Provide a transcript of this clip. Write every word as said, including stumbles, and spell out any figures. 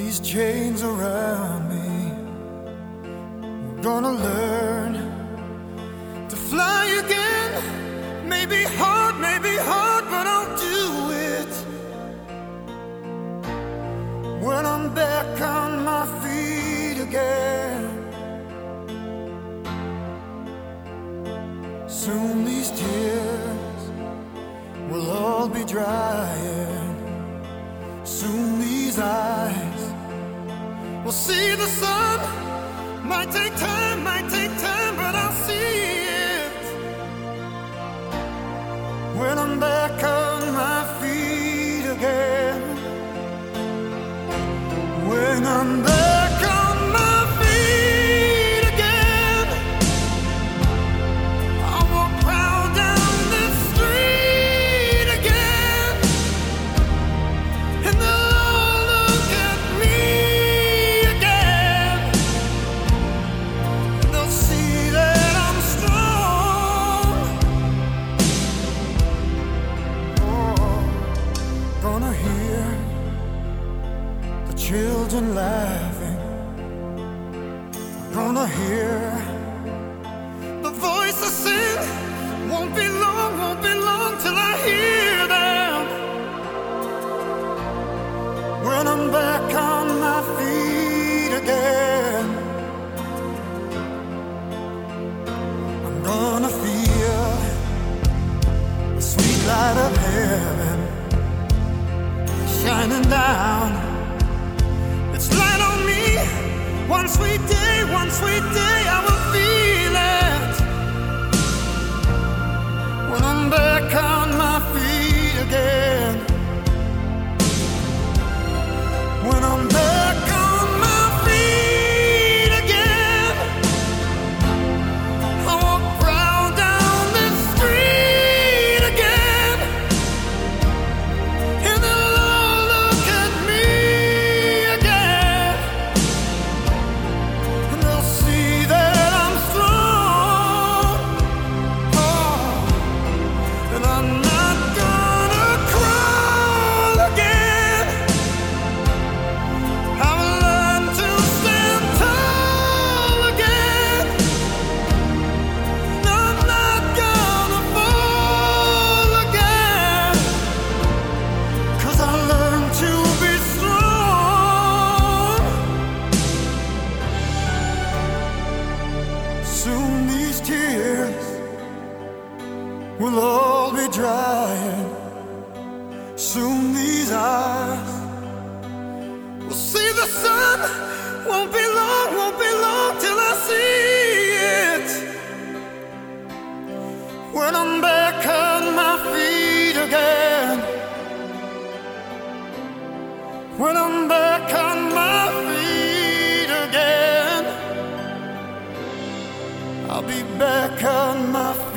these chains around me. I'm gonna learn to fly again. Maybe hard, maybe hard, but I'll do it. When I'm back on my feet again. Soon these tears will all be drying. Soon these eyes will see the sun. Might take time, might take time, but I'll see it. When I'm back on my feet again. When I'm back on my feet again, I'll walk proud down this street again, and they'll all look at me again. They'll see that I'm strong. Oh, gonna hear the children laughing. Gonna hear the voice of sin. Won't be long, won't be long till I hear them. When I'm back on my feet again, I'm gonna feel the sweet light of heaven shining down. It's light on me. One sweet day, one sweet day, I will feel it. When I'm back on my feet again. When I'm back on my feet again, I walk proud down this street again, and they'll all look at me again, and they'll see that I'm strong. Oh, and I'm not gonna crawl again. I've learned to stand tall again. I'm not gonna fall again, 'cause I learned to be strong. Soon these tears will all be drying. Soon these eyes will see the sun. Won't be long, won't be long till I see it. When I'm back on my feet again. When I'm back on my feet again. I'll be back on my feet